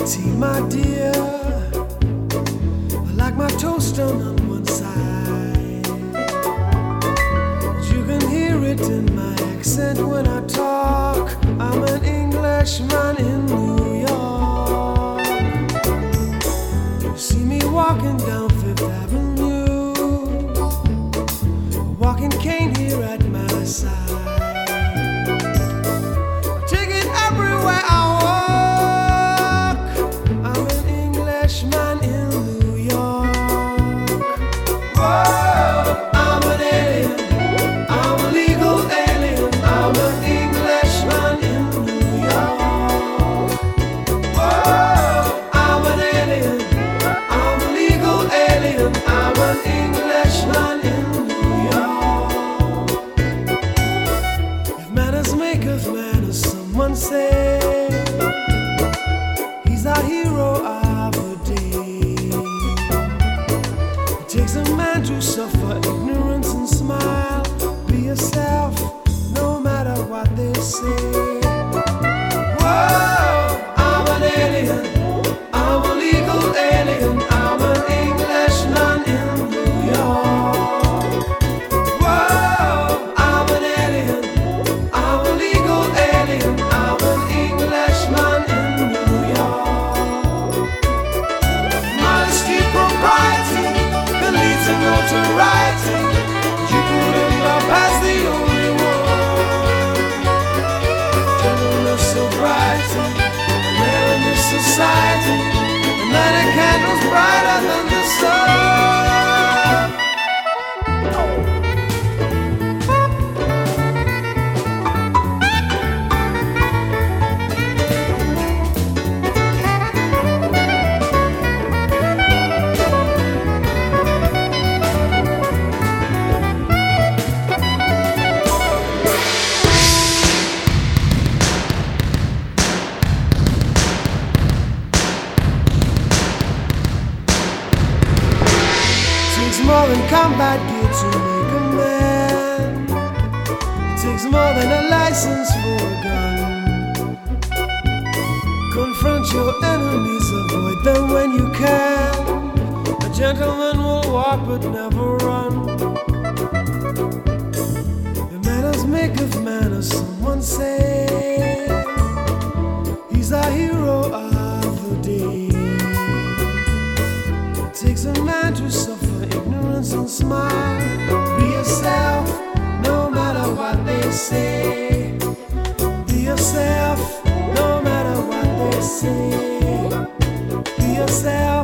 tea, my dear. I like my toast done on one side. You can hear it in my accent when I talk. I'm an Englishman in New York. You see me walking down Fifth Avenue, a walking cane here at my side. I take it everywhere I walk. I'm an Englishman in New York. Whoa, I'm an alien. I'm a legal alien. I'm an Englishman in New York. Whoa, I'm an alien. I'm a legal alien. I'm an Englishman in New York. If manners make of manners, someone say he's our hero of the day. It takes a man to suffer ignorance and smile. Be yourself, no matter what they say. Whoa, I'm an alien. I'm a legal alien. I'm an Englishman in New York. Whoa, I'm an alien. I'm a legal alien. I'm an Englishman in New York. Modesty, propriety, can lead to notoriety. You put in love as the only one. Gentleness, sobriety, rare in this society. And light a candles brighter than the sun. Takes more than combat gear to make a man. It takes more than a license for a gun. Confront your enemies, avoid them when you can. A gentleman will walk but never run. The manners make of manners, someone say. He's our hero of the day. It takes a man to suffer ignorance and smile. Be yourself, no matter what they say. Be yourself, no matter what they say. Be yourself.